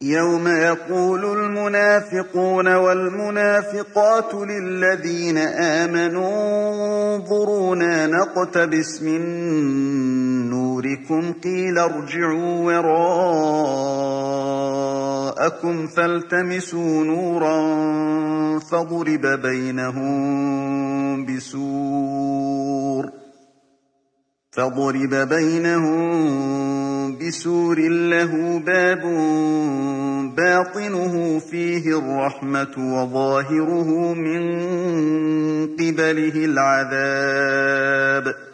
يوم يقول المنافقون والمنافقات للذين آمنوا انظرونا نقتبس من نوركم قيل ارجعوا وراءكم فالتمسوا نورا فضرب بينهم بسور له باب باطنه فيه الرحمة وظاهره من قبله العذاب